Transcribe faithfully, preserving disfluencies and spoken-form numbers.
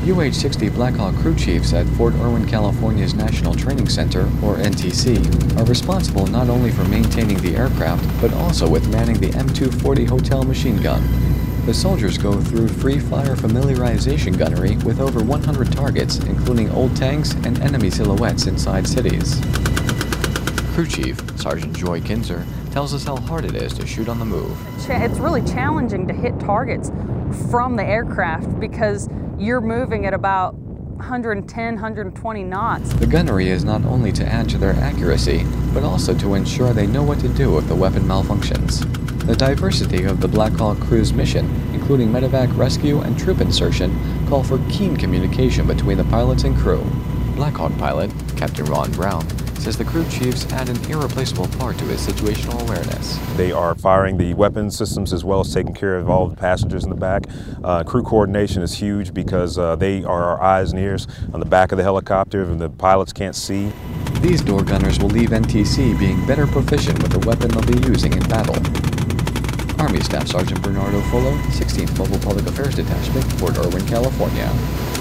U H sixty Black Hawk crew chiefs at Fort Irwin, California's National Training Center, or N T C, are responsible not only for maintaining the aircraft, but also with manning the M two forty Hotel machine gun. The soldiers go through free-fire familiarization gunnery with over one hundred targets, including old tanks and enemy silhouettes inside cities. Crew Chief Sergeant Joy Kinzer tells us how hard it is to shoot on the move. It's really challenging to hit targets from the aircraft because you're moving at about one hundred ten, one hundred twenty knots. The gunnery is not only to add to their accuracy, but also to ensure they know what to do if the weapon malfunctions. The diversity of the Black Hawk crew's mission, including medevac rescue and troop insertion, call for keen communication between the pilots and crew. Black Hawk pilot, Captain Ron Brown, says the crew chiefs add an irreplaceable part to his situational awareness. They are firing the weapon systems as well as taking care of all the passengers in the back. Uh, crew coordination is huge because uh, they are our eyes and ears on the back of the helicopter and the pilots can't see. These door gunners will leave N T C being better proficient with the weapon they'll be using in battle. Army Staff Sergeant Bernardo Fuller, sixteenth Mobile Public Affairs Detachment, Fort Irwin, California.